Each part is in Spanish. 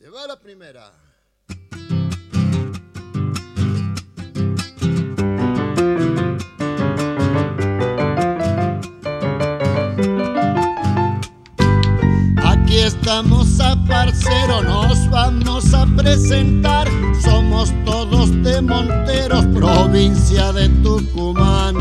Se va la primera. Aquí estamos a parcero, nos vamos a presentar. Somos todos de Monteros, provincia de Tucumán.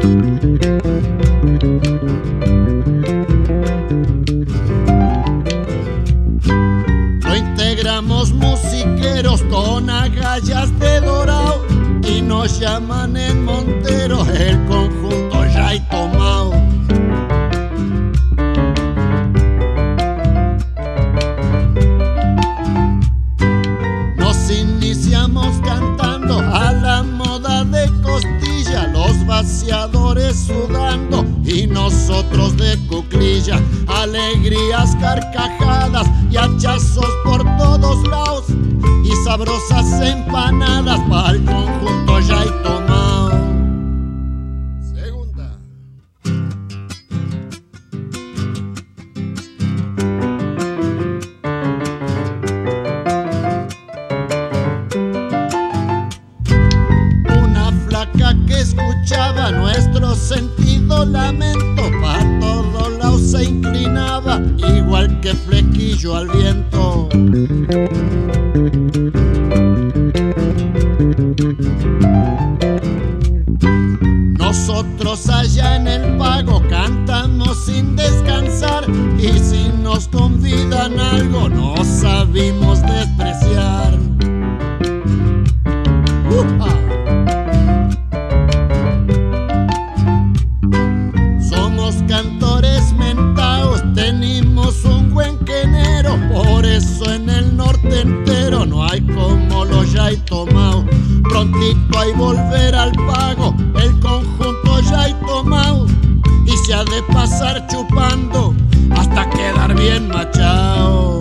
Lo integramos musiqueros con agallas de dorado y nos llaman en Monteros el conjunto Yaito Mao. Nos iniciamos cantando a la moda de costilla, los vaciadores sudando y nosotros de cuclilla. Alegrías, carcajadas y hachazos por todos lados y sabrosas empanadas para el conjunto Yaito Mao. Segunda. Una flaca que escuchaba nuestro sentido lamento, pa' todos lados se inclinaba, igual que flequillo al viento. Nosotros allá en el pago cantamos sin descansar y si nos convidan algo no sabemos despreciar. Somos cantores mentaos, tenemos un buen quenero, por eso en el norte entero no hay como los Yaito Mao. Prontito hay volver al pago el conjunto Yaito Mao y se ha de pasar chupando hasta quedar bien machao.